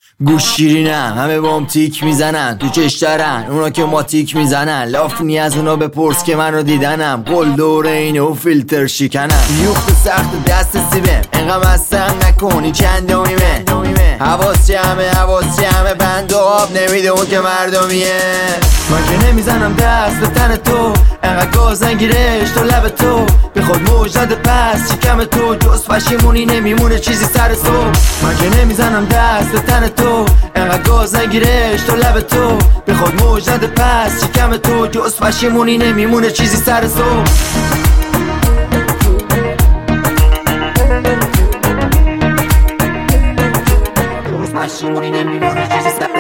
گوشگیرینم همه بام تیک میزنن تو چش دارن اونا که ما تیک میزنن لافنی از اونا بپرس که من رو دیدنم قل دور اینه و فیلتر شکنم یوخت سخت دست سیبه انقم هستم نکنی چندمیمه حواس جمعه بند و آب نمیده اون که مردمیه من که نمیزنم دست به تن تو انقدر گازن گیرش تو لب تو به خود موج نده پس شکم تو جز پشیمونی نمیمونه چیزی سر صبح من که نمیزنم دست به تن تو انقدر گازن گیرش تو لب تو به خود موج نده پس شکم تو جز پشیمونی نمیمونه چیزی سر صبح پشیمونی نمیمونه چیزی سر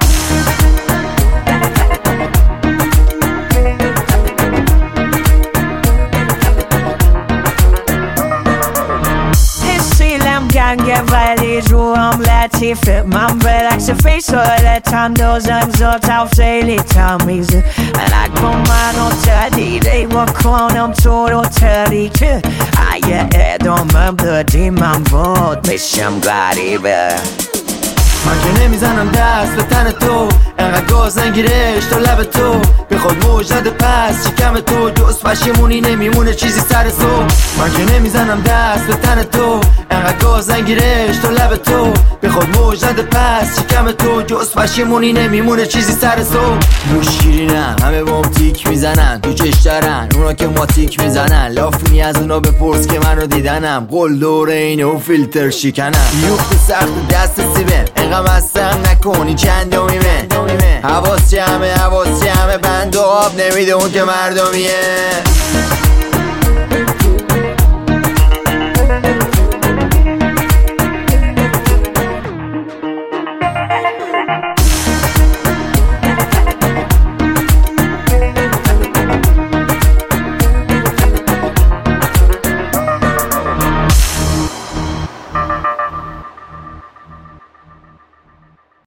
گنگه ولی روحم لطیفه من برعکس فیصالتم دوزم زاتم خیلی تمیزه نکن منو تدیده با کنم تو رو تریکه اگه ادامه دادی من بود میشم غریبه من که نمیزنم دست به تن تو انقدر گازن گیرش تو لب تو به خود موج نده پس شکم تو جز پشیمونی نمیمونه چیزی سر صبح من که نمیزنم دست به تن تو انقدر گازن گیرش تو لب تو به خود موج نده پس شکم تو جز پشیمونی نمیمونه چیزی سر صبح گوشگیرینم همه بام تیک میزنن تو چش دارن اونا که ما تیک میزنن لافنی از اونا بپرس که من رو دیدنم قل دور اینه و فیلتر شکنم یوخت سخت دست سیبه انقم هستم نکنی چندمیمه حواس جمعه بند و آب نمیده اون که مردمیه